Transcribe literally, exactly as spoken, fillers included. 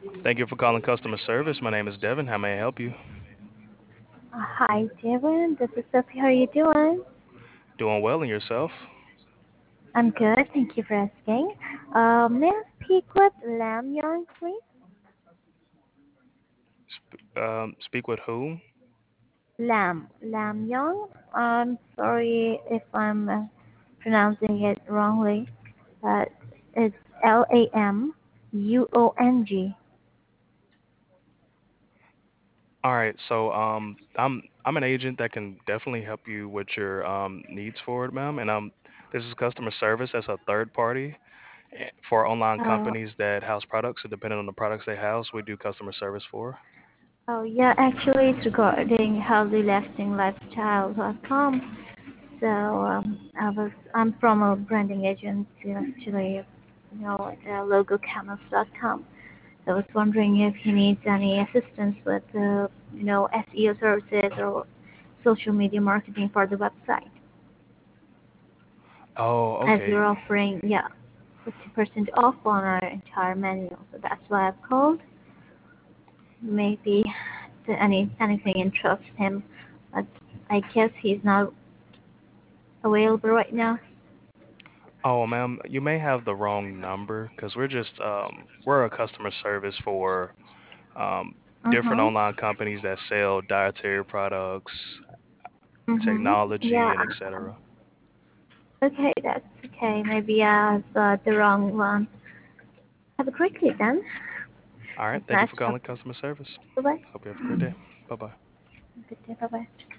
Thank you for calling customer service. My name is Devin. How may I help you? Uh, Hi, Devin. This is Sophie. How are you doing? Doing well and yourself? I'm good. Thank you for asking. Um, may I speak with Lam Young, please? Sp- um, speak with whom? Lam. Lam Young? I'm sorry if I'm uh, pronouncing it wrongly, but it's L A M U O N G. All right, so um, I'm I'm an agent that can definitely help you with your um, needs for it, ma'am. And um, this is customer service as a third party eh, for online Uh, companies that house products. So depending on the products they house, we do customer service for. oh, yeah, actually, it's regarding healthy lasting lifestyle dot com. So um, I was I'm from a branding agency actually, you know, uh, logocanvas dot com. So I was wondering if he needs any assistance with uh, you know S E O services or social media marketing for the website, Oh, as we're okay. offering yeah fifty percent off on our entire menu. So that's why I've called. Maybe the, any anything interests him, but I guess he's not available right now. Oh, ma'am, you may have the wrong number because we're just um, we're a customer service for um, different Mhm. online companies that sell dietary products, Mhm. technology, Yeah. and et cetera. Okay, that's okay. Maybe I've got the wrong one. Have a great day then. All right. It's Thank you nice for talking calling to customer service. you. Bye bye. Hope you have a great day. Bye bye. Good day. Bye bye.